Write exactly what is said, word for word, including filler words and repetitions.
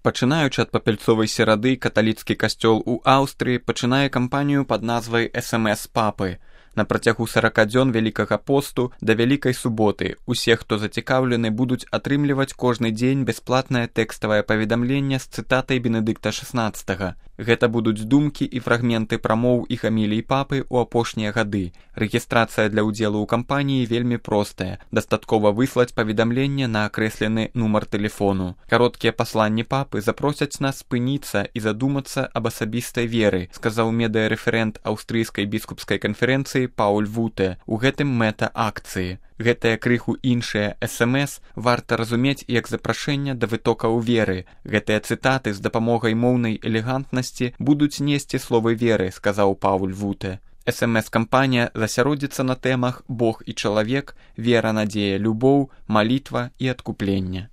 Пачынаючы ад папяльцовай серады, каталіцкі касцёл у Аўстрыі пачынае кампанію пад назвай эс эм эс папы. На працягу сарака дзён Вялікага посту да Вялікай суботы усе, хто зацікаўлены, будуць атрымліваць кожны дзень бясплатнае тэкставае паведамленне з цытатай Бенедыкта шаснаццатага. Гэта будуць думкі і фрагменты прамоў і гамілій папы ў апошнія гады. Рэгістрацыя для ўдзелу ў кампаніі вельмі простая. Дастаткова выслаць паведамленне на акрэслены нумар тэлефону. Кароткія пасланні папы запросяць нас спыніцца і задумацца аб асабістай веры, сказаў медыарэферэнт аўстрыйскай біскупскай канферэнцыі Пауль Вуте. У гэтым мэта акцыі. Гэтае крыху іншае эс эм эс варта разумець як запрашэнне да вытокаў веры. Гэтыя цытаты з дапамогай моўнай элегантнасці будуць несці словы веры, сказаў Пауль Вуте. эс эм эс-кампанія засяродзіцца на тэмах «Бог і чалавек», «Вера, надзея, любоў», «Малітва» і «Адкупленне».